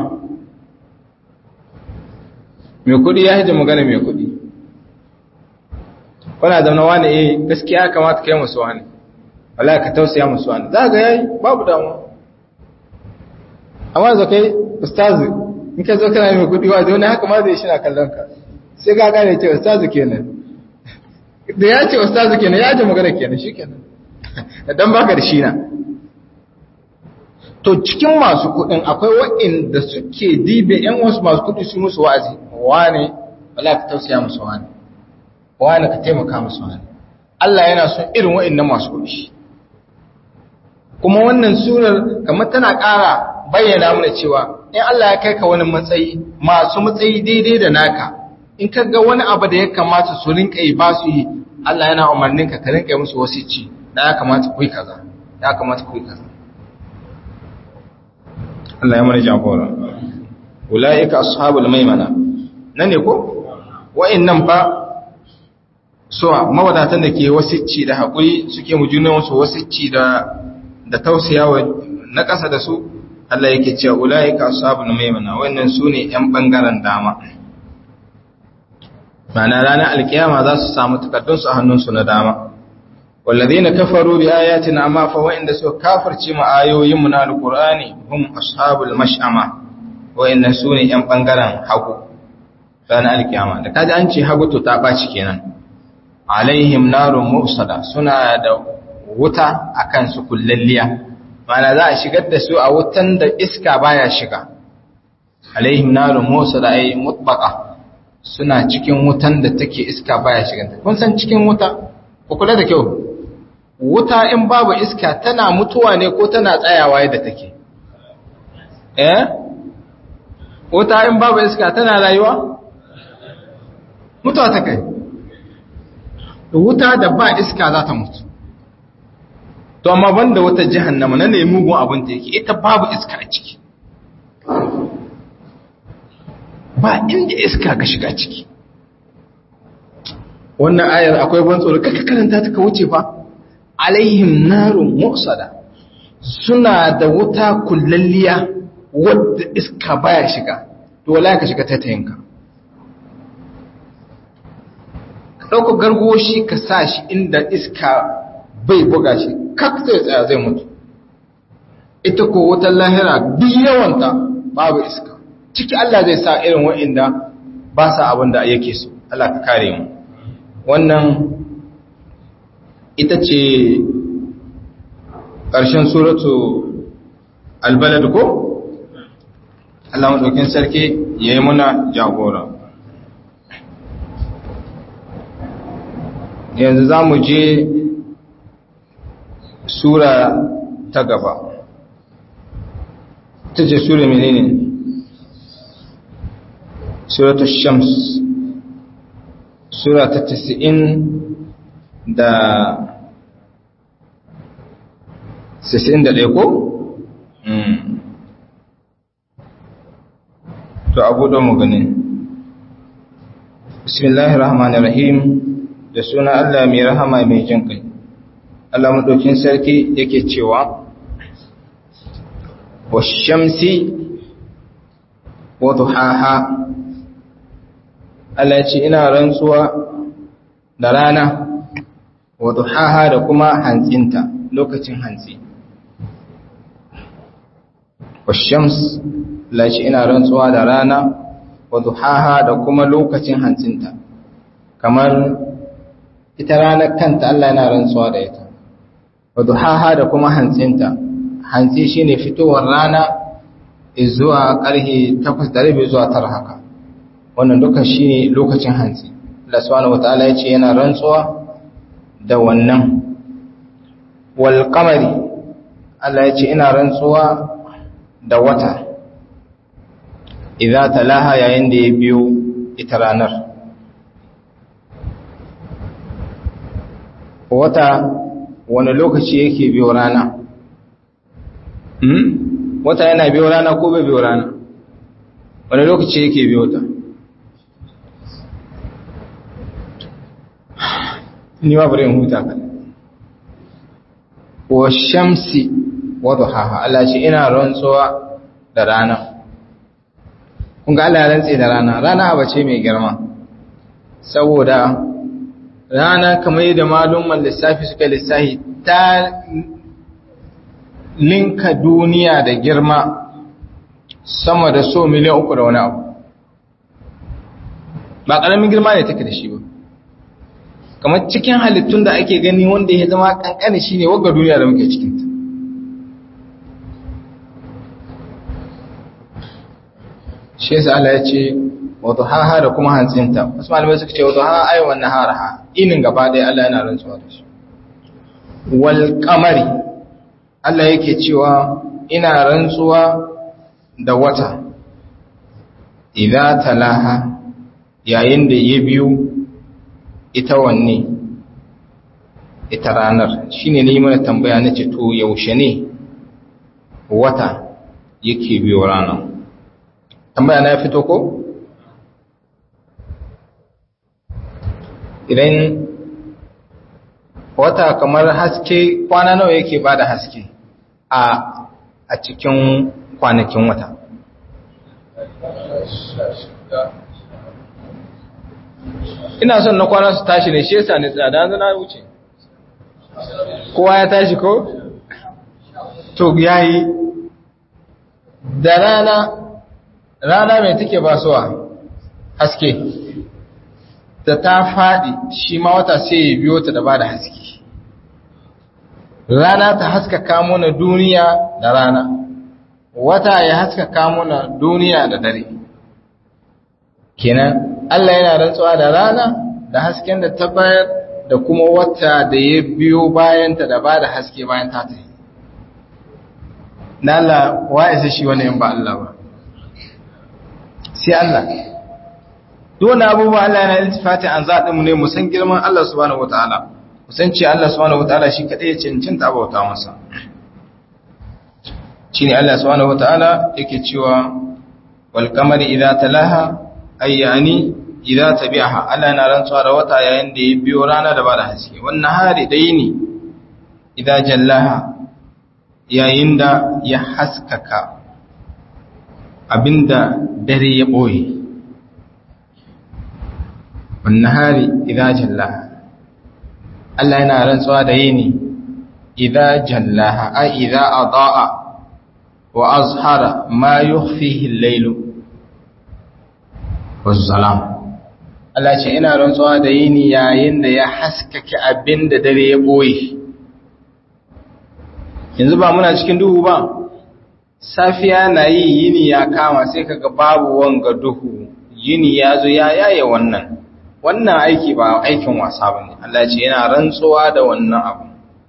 S1: Mai kudi ya fi ji magana mai kudi. Wana zaune wani eh gaskiya kamata kai musu wani. Wallahi ka tausaya musu wani. Za ga yayi babu damuwa. Amma zo kai ustazi in ka zo kana mai kudi wa wani haka ma zai shi na kallon ka. Sai ga gane ce ustazi kenan. Da ya ce ustazi kenan ya ji magana kenan shikenan. Dan baka da shi na. To cikin masu kudin akwai waɗanda suke dibe ƴan wasu masu kudi su musu wa'azi. Wane wallahi ka tausaya musu wani. Wani ka taimaka musu wani. Allah yana son irin waɗannan masu kudi. Kuma wannan surar kamar tana ƙara bayyana mana cewa in Allah ya kai ka wani matsayi, masu matsayi daidai da naka, in ka ga wani abu da ya kamata su rinka yi ba su yi, Allah yana umarnin ka ka rinka yi musu wasici, da ya kamata ku yi kaza, ya kamata ku yi kaza. Allah ya mana jagora. Ulaika ashabul maimana. Nan ne ko? Wa'annan fa suwa mawadatan da ke wasici da haƙuri suke mujunan wasu wasici da da tausayawa na ƙasa da su. Allah yake cewa ulaika ashabul maimana, wannan sune ƴan bangaren dama. Ma'ana ranar alkiyama za su samu takaddun su a hannunsu na dama. Walladheena kafaru bi ayatina amma fa wa'inda suka kafirce mu ayoyin mu na alqur'ani hum ashabul mash'ama, wa'innan sune ƴan bangaren hagu ranar alkiyama. Da kaji an ce hagu to ta baci kenan. Alaihim narun mu'sada, suna da wuta akan su kullalliya. Mana za a shigar da su a wutan da iska baya shiga. Alaihim narun mu'sada ay mutbaqa, suna cikin wutan da take iska baya shiganta. Kun san cikin wuta, ku kula da kyau. Wuta in babu iska tana mutuwa ne ko tana tsayawa yadda take? Eh? Wuta in babu iska tana rayuwa? Mutuwa ta kai. Wuta da ba iska za ta mutu. To amma banda wata jahannama na ne mugun abin ta yake, ita babu iska a ciki. Ba inda iska ga shiga ciki. Wannan ayar akwai ban tsoro, kaka karanta ta ka wuce fa. Alaihim narun mu'sada, suna da wuta kullalliya wadda iska baya shiga. To wallahi ka shiga taitayinka. Ka dauko gargoshi ka sa shi inda iska bai buga shi, kak zai tsaya zai mutu. Ita ko wutar lahira duk yawanta babu iska. Ciki Allah zai sa irin wa'inda ba sa abin da yake so. Allah ka kare mu. Wannan ita ce ƙarshen suratu albalad ko? Allah maɗaukin sarki ya yi muna jagora. Yanzu za mu je sura ta gaba. Ta ce sura menene? Suratu Shams. Sura ta tisa'in da sittin da ɗaya ko? To abu don mu gani. Bismillahirrahmanirrahim, da suna Allah mai rahama mai jin kai. Allah madaukin sarki yake cewa washamsi wa duhaha. Allah ya ce ina rantsuwa da rana wa duhaha da kuma hantsinta, lokacin hantsi. Washams, Allah ya ce ina rantsuwa da rana wa duhaha da kuma lokacin hantsinta. Kamar ita ranar kanta Allah yana rantsuwa da ita. Wa duhaha da kuma hantsinta. Hantsi shine fitowar rana zuwa karfe takwas da rabi zuwa tara haka. Wannan duka shine lokacin hantsi. Allah subhanahu wataala ya ce yana rantsuwa da wannan. Wal qamari, Allah ya ce ina rantsuwa da wata. Idza talaha, yayin da ya biyo ita ranar. Wata wani lokaci yake biyo rana? hmm? wata yana biyo rana ko bai biyo rana wani lokaci yake biyo ta ni ma bari in huta kan wa shamsi wa duhaha Allah ce ina rantsuwa da rana kun ga Allah ya rantse da rana rana abace mai girma saboda rana kamar yadda malumman lissafi suka lissafi ta linka duniya da girma sama da so miliyan uku da wani abu ba ƙaramin girma ne take da shi ba kamar cikin halittun da ake gani wanda ya zama kankani shi ne wagga duniya da muke cikinta shi yasa Allah ya ce wato haha da kuma hantsinta wasu malamai suka ce wato haha ayi wannan haraha inin gaba ɗaya Allah yana rantsuwa da shi wal qamari Allah yake cewa ina rantsuwa da wata idza talaha yayin da ya biyu ita wanne ita ranar shine ne mana tambaya nace to yaushe ne wata yake biyo ranar tambaya na fito ko idan wata kamar haske kwana nawa yake bada haske a a cikin kwanakin wata ina son na kwana su tashi ne shi yasa ne tsada na wuce kowa ya tashi ko to yayi da rana rana mai take basuwa haske da ta fadi shi ma wata sai ya biyo ta da bada haske rana ta haskaka mana duniya da rana wata ya haskaka mana duniya da dare kenan Allah yana rantsuwa da rana da hasken da ta bayar da kuma wata da ya biyo bayanta da ba da haske bayan ta ta yi. Na Allah wa isa shi wani yin ba Allah ba. Sai Allah. Dole abubuwa Allah yana iltifati an zaɗinmu ne musan girman Allah subhanahu wa ta'ala. Musan ce Allah subhanahu wa ta'ala shi kaɗai ya cancanta abauta masa. Shi ne Allah subhanahu wa ta'ala yake cewa wal kamari idza talaha ayyani idza tabi'aha Allah yana rantsuwa da wata yayin da ya biyo rana da bada haske wannan hari dai ne idza jallaha yayin da ya haskaka abinda dare ya boye wannan hari idza jallaha Allah yana rantsuwa da yini idza jallaha ay idza adaa wa azhara ma yukhfihi al-layl waz-zalam Allah ce ina rantsuwa da yini yayin da ya haskake abin da dare ya boye yanzu ba muna cikin duhu ba safiya na yi yini ya kama sai kaga babu wanga duhu yini ya zo ya yaye wannan wannan aiki ba aikin wasa bane Allah ce yana rantsuwa da wannan abu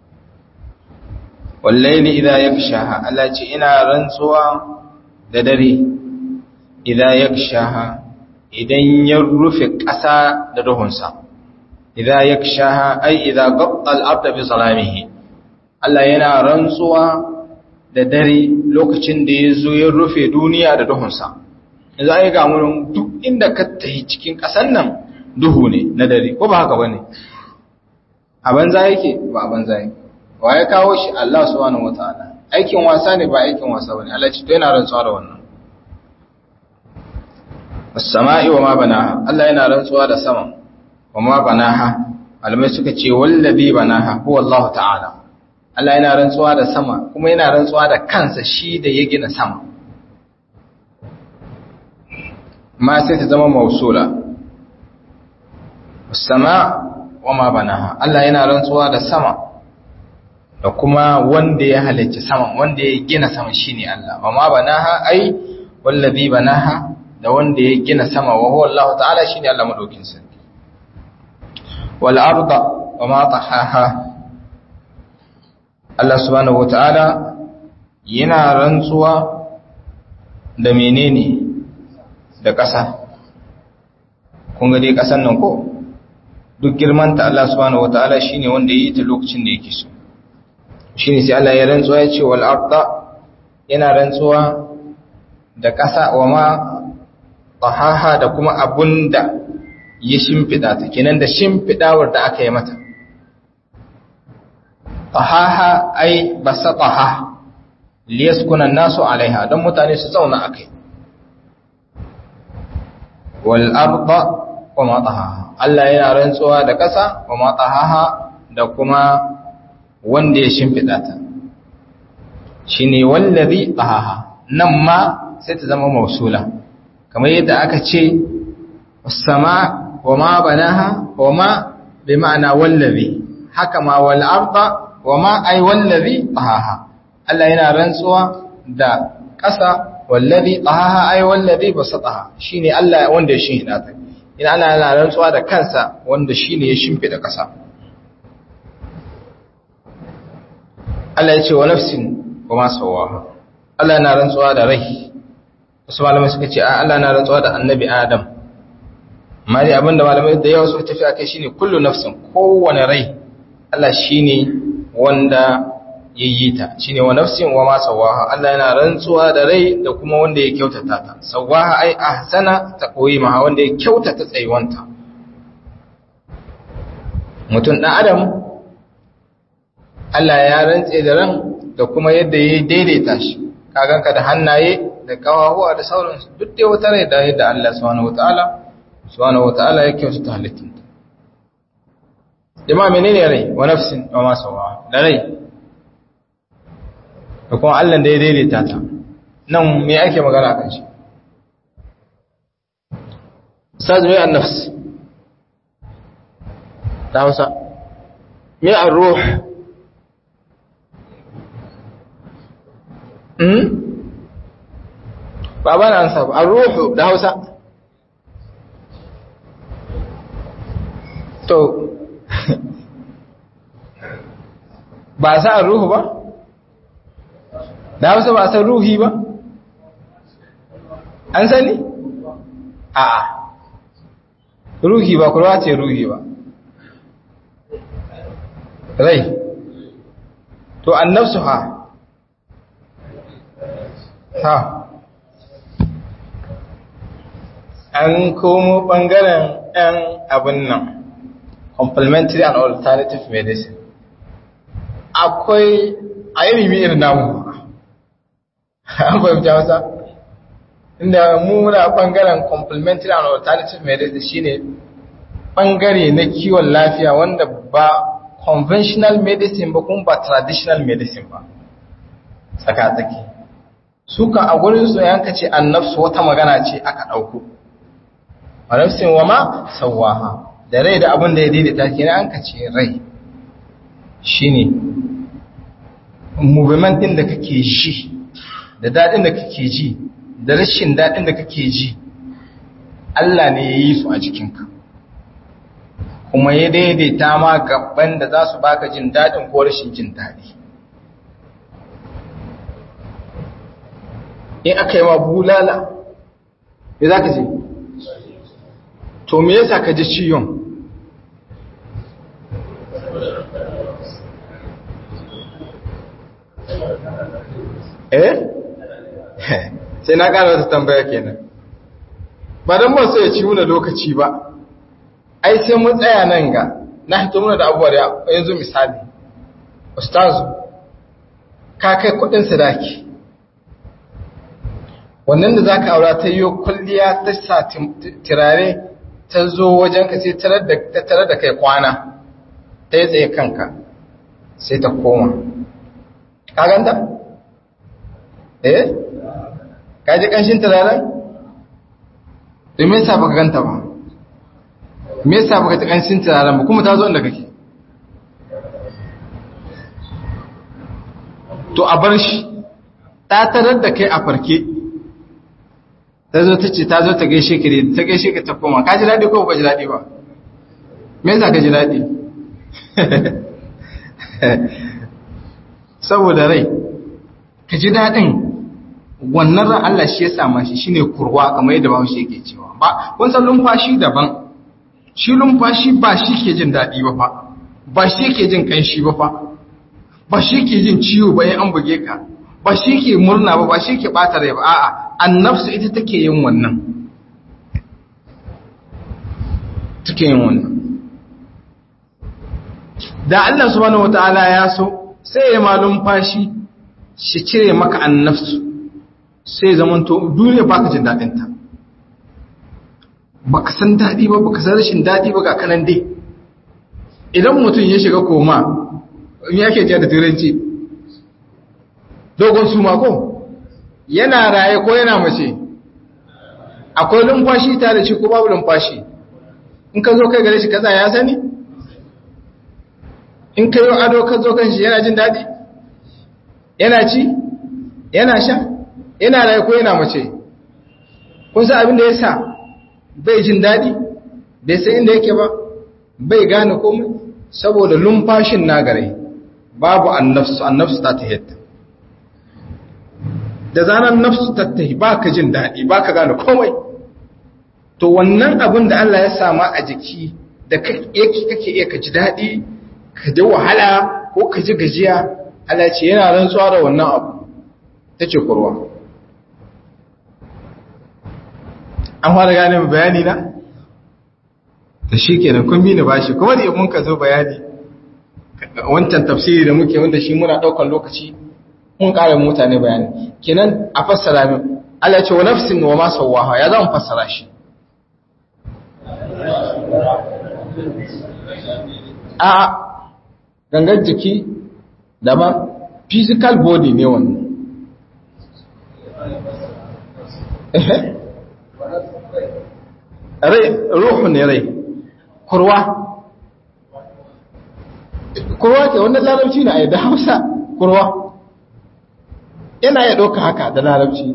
S1: wallahi idza yakshaha Allah ce ina rantsuwa da dare idza yakshaha idan ya rufe ƙasa da duhunsa idza yakshaha ay idza qatta al-abda bi salamihi Allah yana rantsuwa da dare lokacin da ya zo ya rufe duniya da duhunsa yanzu ai ga mun duk inda ka tafi cikin ƙasan nan duhu ne na dare ko ba haka bane a banza yake ba a banza yake wa ya kawo shi Allah subhanahu wataala aikin wasa ne ba aikin wasa bane Allah ce to yana rantsuwa da wannan as-sama'i wa ma banaha Allah yana rantsuwa da sama wa ma banaha almai suka ce wallazi banaha huwa Allah ta'ala Allah yana rantsuwa da sama kuma yana rantsuwa da kansa shi da ya gina sama ma sai ta zama mausula as-sama' wa ma banaha Allah yana rantsuwa da sama da kuma wanda ya halicci sama wanda ya gina sama shine Allah wa ma banaha ai wallazi banaha da wanda ya gina sama wa huwa Allah ta'ala shine Allah madaukin sarki wal arda wa ma tahaha Allah subhanahu wa ta'ala yana rantsuwa da menene da ƙasa kun ga dai ƙasan nan ko duk girmanta Allah subhanahu wa ta'ala shine wanda ya yi ta lokacin da yake so shine sai Allah ya rantsuwa ya ce wal arda yana rantsuwa da ƙasa wa ma tahaha da kuma abunda ya shimfida ta kenan da shimfidawar da aka yi mata tahaha ai basataha liyaskuna nasu alaiha don mutane su zauna akai wal arda wa ma tahaha Allah yana rantsuwa da ƙasa wa ma tahaha da kuma wanda ya shimfida ta shine wallazi tahaha nan ma sai ta zama mausula kamar yadda aka ce sama wa ma banaha wa ma bi ma'ana wallazi haka ma wal arda wa ma ay wallazi tahaha Allah yana rantsuwa da ƙasa wallazi tahaha ay wallazi basataha shine Allah wanda ya shimfida ta ina Allah yana rantsuwa da kansa wanda shine ya shimfida ƙasa Allah ya ce wa nafsin wa ma sawaha Allah yana rantsuwa da rai wasu malamai suka ce a Allah yana rantsuwa da annabi Adam amma dai abinda malamai da yawa suka tafi akai shine kullu nafsin kowane rai Allah shine wanda yayi ta shine wa nafsin wa ma sawaha Allah yana rantsuwa da rai da kuma wanda ya kyautata ta sawaha ai ahsana taqwima wanda ya kyautata tsayuwanta mutum dan Adam Allah ya rantse da ran da kuma yadda ya daidaita shi kaganka da hannaye da kawahuwa da sauransu duk dai wata rai da yadda Allah subhanahu wataala subhanahu wataala ya kyautata halittunta jama'a menene rai wa nafsin wa ma sawa da rai da kuma Allah da ya daidaita ta nan me ake magana kan shi sajmi an-nafs da Hausa me ar-ruh ba ba na ansa ba ar-ruhu da Hausa to ba sa ar-ruhu ba da Hausa ba san ruhi ba an sani a'a ruhi ba kurwa ce ruhi ba rai to annafsu ha ha an komo ɓangaren ɗan abin nan complementary and alternative medicine akwai a ilimi irin namu an fahimta wasa inda muna ɓangaren complementary and alternative medicine shine ɓangare na kiwon lafiya wanda ba conventional medicine ba kuma ba traditional medicine ba tsaka-tsaki suka a gurin su yanka ce annafsu wata magana ce aka ɗauko a nafsin wa ma sawaha da rai da abin da ya daidaita ke na an ka ce rai shi ne movement ɗin da kake ji da daɗin da kake ji da rashin daɗin da kake ji Allah ne ya yi su a jikinka kuma ya daidaita ma gaban da za su baka jin daɗin ko rashin jin daɗi in aka yi ma bulala ya za ka ji to me yasa ka ji ciwon eh sai na ƙara wata tambaya kenan ba don ba sai ya ci muna lokaci ba ai sai mun tsaya nan ga na hito muna da abubuwa da yanzu misali ustazu ka kai kudin sadaki wannan da zaka aura ta yi kulliya ta sa tirare ta zo wajen ka sai ta tarar da kai kwana ta yi tsaye kanka sai ta koma ka ganta? eh? ka ji ƙanshin tiraren? domin yasa baka ganta ba me yasa baka ji ƙanshin tiraren ba kuma ta zo inda kake to a bar shi ta tarar da kai a farke ta zo ta ce ta zo ta gaishe ka ne ta gaishe ka ta koma ka ji daɗi ko ba ji daɗi ba me yasa ka ji daɗi saboda rai ka ji daɗin wannan ran Allah shi ya sama shi shine kurwa kamar yadda Bahaushe yake cewa ba kun san lumfashi daban shi lumfashi ba shi ke jin daɗi ba fa ba shi ke jin kanshi ba fa ba shi ke jin ciwo ba in an buge ka ba shi ke murna ba ba shi ke ɓata rai ba a'a annafsu ita take yin wannan take yin wannan da Allah subhanahu wataala ya so sai ya malum fashi shi cire maka annafsu sai zamanto duniya baka jin dadin ta baka san dadi ba baka san rashin dadi ba ga kanan dai idan mutum ya shiga koma me yake ji da turanci dogon suma ko yana raye ko yana mace akwai lumfashi tare da shi ko babu lumfashi in ka zo kai gare shi kaza ya sani in ka yi ado ka zo kan shi yana jin daɗi yana ci yana sha yana raye ko yana mace kun san abin da ya sa bai jin daɗi bai san inda yake ba bai gane komai saboda lumfashin na gare babu annafsu annafsu ta tahiyyata da zanen nafsu ta tahi ba ka jin daɗi ba ka gane komai to wannan abin da Allah ya sama a jiki da kake iya ka ji daɗi ka ji wahala ko ka ji gajiya Allah ce yana rantsuwa da wannan abu ta ce kurwa an fara gane bayani na da shi kenan kun bi ni bashi kuma da mun ka zo bayani wancan tafsiri da muke wanda shi muna ɗaukar lokaci mun ƙara mutane bayani kenan a fassara min Allah ya ce wa nafsin wa ma sawaha ya zan fassara shi a gangar jiki daban physical body ne wannan rai ruhu ne rai kurwa kurwa ke wannan larabci na da Hausa kurwa yana ya ɗauka haka da larabci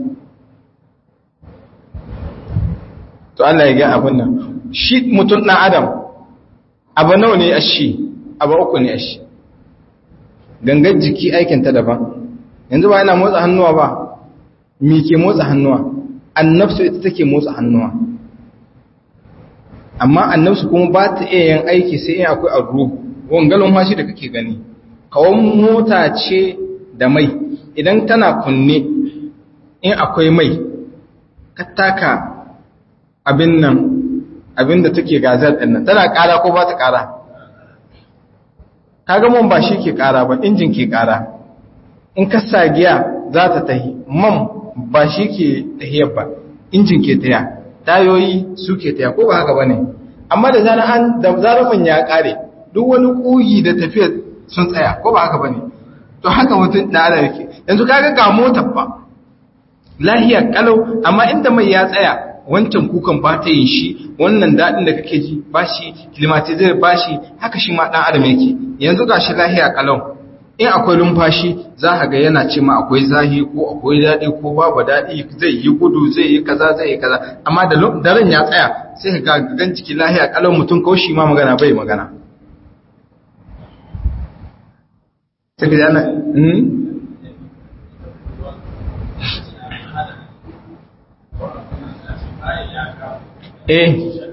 S1: to Allah ya ga abin nan shi mutum ɗan adam abu nawa ne a shi abu uku ne a shi gangar jiki aikinta daban yanzu ba yana motsa hannuwa ba mi ke motsa hannuwa annafsu ita take motsa hannuwa amma annafsu kuma ba ta iya yin aiki sai in akwai arruhu wangalon mashi da kake gani kawon mota ce da mai idan tana kunne in akwai mai ka taka abin nan abin da take gazar ɗin nan tana ƙara ko ba ta ƙara kaga man ba shi ke ƙara ba injin ke ƙara in ka sa giya za ta tahi man ba shi ke tahiyar ba injin ke taya tayoyi su ke taya ko ba haka ba ne amma da zarar an da zarar man ya ƙare duk wani ƙugi da tafiyar sun tsaya ko ba haka ba ne to haka mutum da ala yake yanzu kaga ga motar ba lahiyar kalau amma inda mai ya tsaya wancan kukan ba ta yin shi wannan daɗin da kake ji ba shi climatizer ba shi haka shi ma ɗan adam yake yanzu ga shi lahiya kalau in akwai lumfashi za ka ga yana ce ma akwai zahi ko akwai daɗi ko babu daɗi zai yi gudu zai yi kaza zai yi kaza amma da daren ya tsaya sai ka ga gan ciki lahiya kalau mutum ko shi ma magana bai magana sai ka ji ana eh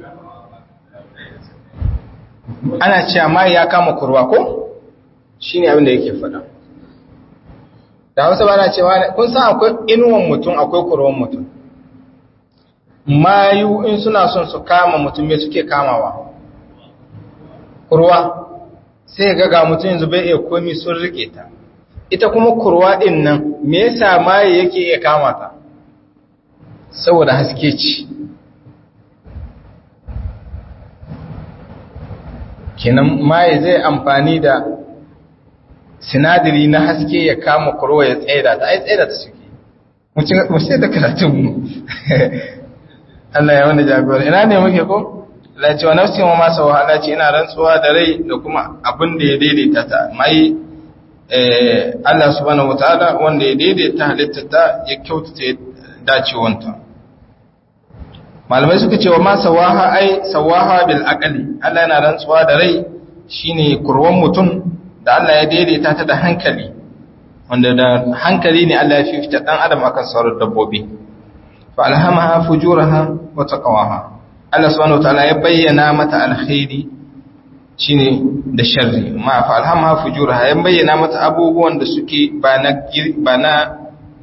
S1: ana cewa mai ya kama kurwa ko shine abin da yake faɗa da Hausa ba na cewa kun san akwai inuwan mutum akwai kurwan mutum mayu in suna son su kama mutum me suke kamawa kurwa sai ga ga mutum yanzu bai iya komi sun rike ta ita kuma kurwa din nan me yasa maye yake iya kama ta saboda haske ce kenan maye zai amfani da sinadari na haske ya kama kurwa ya tsaida ta ai tsaida ta suke mu sai da karatun mu Allah ya wanda jagora ina ne muke ko la ce wa nafsi wa ma sawa Allah ce ina rantsuwa da rai da kuma abin da ya daidaita ta mai eh Allah subhanahu wataala wanda ya daidaita halitta ta ya kyautata dacewanta malamai suka ce wa ma sawaha ai sawaha bil aqli Allah yana rantsuwa da rai shine kurwan mutum da Allah ya daidaita ta da hankali wanda da hankali ne Allah ya fifita dan adam akan sauran dabbobi fa alhamaha fujuraha wa taqwaha Allah subhanahu wataala ya bayyana mata alkhairi shine da sharri ma fa alhamaha fujuraha ya bayyana mata abubuwan da suke ba na ba na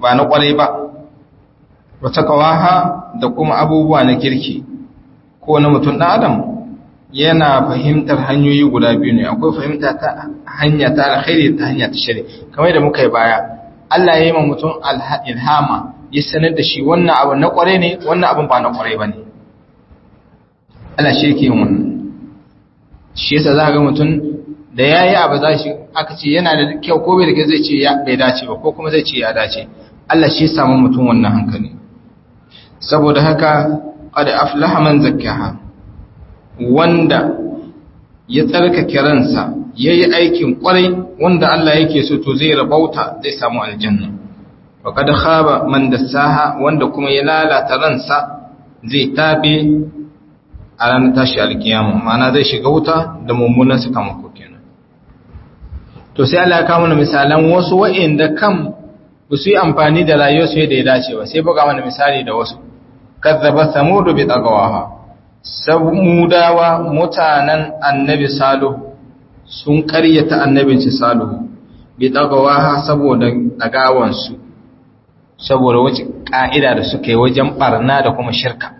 S1: ba na kwarai ba wa taqwaha da kuma abubuwa na kirki ko na mutum dan adam yana fahimtar hanyoyi guda biyu ne akwai fahimta ta hanya ta alkhairi ta hanya ta shari kamar da muka yi baya Allah ya yi ma mutum ilhama ya sanar da shi wannan abu na kware ne wannan abin ba na kware bane Allah shi yake yin wannan shi yasa za ga mutum da yayi abu za shi aka ce yana da kyau ko bai da kyau zai ce ya bai dace ba ko kuma zai ce ya dace Allah shi ya samu mutum wannan hankali saboda haka qad aflaha man zakkaha wanda ya tsarkake ransa yayi aikin kwarai wanda Allah yake so to zai rabauta zai samu aljanna wa qad khaba man dassaha wanda kuma ya lalata ransa zai tabe a ranar tashi alkiyama ma'ana zai shiga wuta da mummunan sakamako kenan to sai Allah ya kawo mana misalan wasu wa'inda kan ba su yi amfani da rayuwarsu yadda ya dace ba sai buga mana misali da wasu kazzaba samudu bi tagawaha samudawa mutanen annabi salihu sun karyata annabinci salihu bi tagawaha saboda dagawansu saboda wace ka'ida da suka yi wajen barna da kuma shirka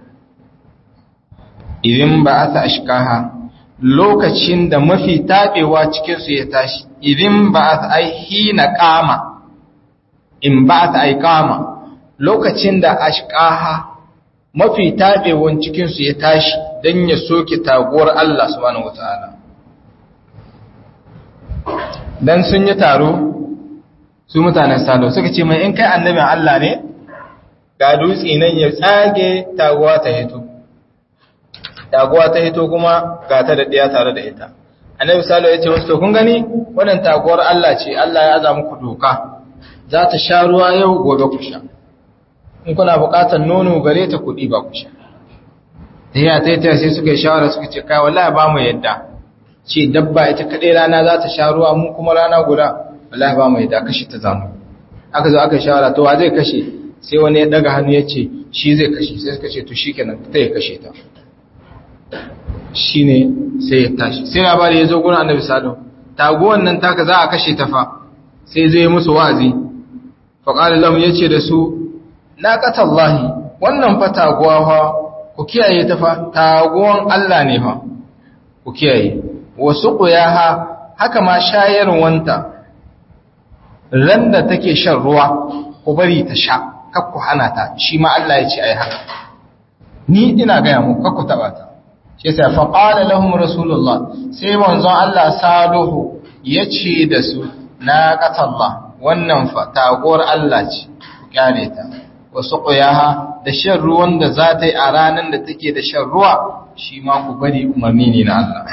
S1: idan ba asa ashkaha lokacin da mafi tabewa cikin su ya tashi idan ba asa ai hina qama in ba asa ai qama lokacin da ashkaha mafi tabewan cikin su ya tashi dan ya soke taguwar Allah subhanahu wataala dan sun yi taro su mutanen salo suka ce mai in kai annabin Allah ne ga dutse nan ya tsage taguwa ta hito taguwa ta hito kuma ga ta da ɗaya tare da ita annabi salo ya ce wasu to kun gani wannan taguwar Allah ce Allah ya aza muku doka za ta sha ruwa yau gobe ku sha in kuna buƙatar nono gare ta kuɗi ba ku sha ya ta ta sai suka yi shawara suka ce kai wallahi ba mu yadda ce dabba ita kaɗai rana za ta sha ruwa mu kuma rana guda wallahi ba mu yadda kashe ta zamu aka zo aka shawara to wa zai kashe sai wani ya daga hannu ya ce shi zai kashe sai suka ce to shikenan ta ya kashe ta shine sai ya tashi sai labari ya zo gurin annabi salihu taguwan nan taka za a kashe ta fa sai zai musu wazi fa qala lahum yace da su naqatallahi wannan fa taguwa fa ku kiyaye ta fa taguwan Allah ne fa ku kiyaye wasu quyaha haka ma shayarwanta ran da take shan ruwa ku bari ta sha kar ku hana ta shi ma Allah ya ce ai haka ni ina ga mu kar ku taba ta shi sai fa qala lahum rasulullah sai manzon Allah saluhu yace da su naqatallah wannan fa taguwar Allah ce ku kyale ta wasu quyaha da shan ruwan da za ta yi a ranan da take da shan ruwa shi ma ku bari umarni ne na Allah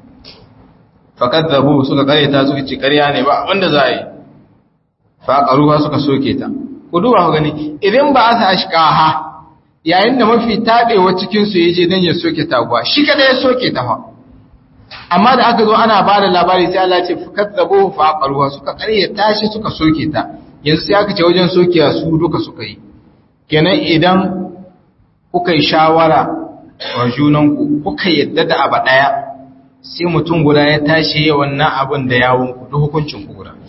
S1: fakadzabu suka karyata suka ci ƙarya ne ba wanda za yi faƙaruwa suka soke ta ku duba ku gani idan ba a sa ashqaha yayin da mafi tabewa cikin su yaje dan ya soke taguwa shi kada ya soke ta fa amma da aka zo ana ba da labari sai Allah ya ce fakadzabu faƙaruwa suka karyata shi suka soke ta yanzu sai aka ce wajen sokewa su duka suka yi kenan idan kuka yi shawara wa junanku kuka yadda da abu daya sai mutum guda ya tashi ya wannan abin da yawon ku hukuncin ku guda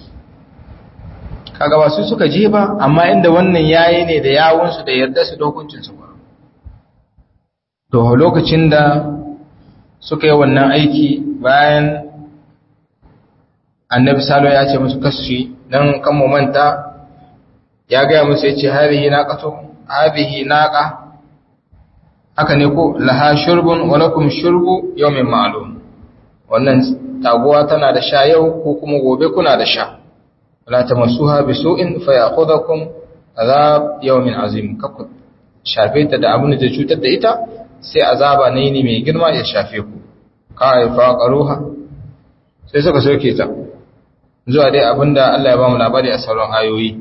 S1: kaga ba su suka je ba amma inda wannan yayi ne da yawon su da yarda su da hukuncin su guda to lokacin da suka yi wannan aiki bayan annabi salo ya ce musu kasu dan kan mu manta ya ga musu ya ce harihi naqatu hadihi naqa haka ne ko laha shurbun wa lakum shurbu yawmin ma'lum wannan taguwa tana da sha yau ko kuma gobe kuna da sha wala tamassuha bisu'in fayakhudhukum azab yawmin azim kakku shafe ta da abin da zai cutar da ita sai azaba ne ne mai girma ya shafe ku kai fa qaruha sai suka soke ta zuwa dai abinda Allah ya ba mu labari a sauran ayoyi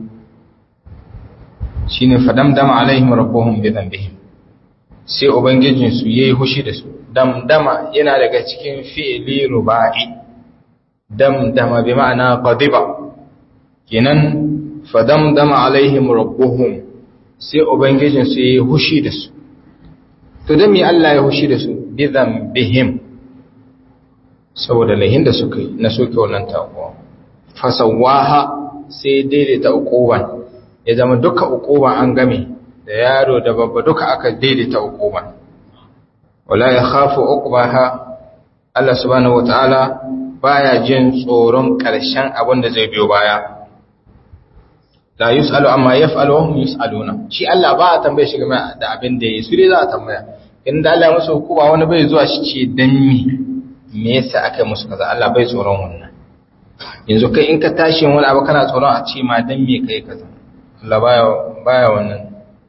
S1: shine fadamdama alaihim rabbuhum bi dhanbihim sai ubangijinsu yayi hushi da su damdama yana daga cikin fi'li ruba'i damdama bi ma'ana qadiba kenan fadamdama alaihim rabbuhum sai ubangijinsu yayi hushi da su to dan me Allah ya hushi da su bi dhanbihim saboda lahin da suka yi na soke wannan takuwa fasawaha sai daidaita uquban ya zama duka uquba an game da yaro da babba duka aka daidaita uquba wala yakhafu uqbaha Allah subhanahu wataala baya jin tsoron karshen abin da zai biyo baya la yusalu amma yaf'alu wa hum yusaluna shi Allah ba a tambaye shi game da abin da yayi su dai za a tambaya in da Allah ya musu hukuma wani bai zuwa shi ce dan me me yasa aka musu kaza Allah bai tsoron wannan yanzu kai in ka tashi wani abu kana tsoron a ce ma dan me kai kaza Allah baya baya wannan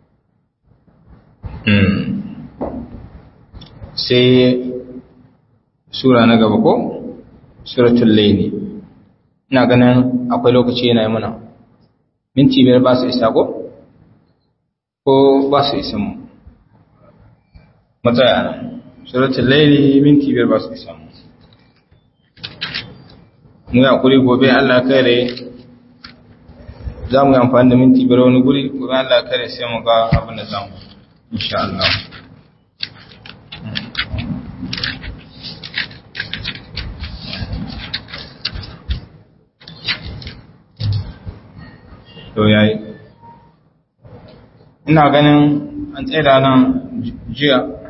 S1: hmm sai sura na gaba ko suratul layl ina ganin akwai lokaci yana yi mana minti biyar ba su isa ko ko ba su isa mu matsaya nan suratul layl minti biyar ba su isa mu mu ya kuri gobe Allah kare za mu yi amfani da minti biyar wani guri gobe Allah kare sai mu ga abin da zamu insha Allah to yayi ina ganin an tsaya nan jiya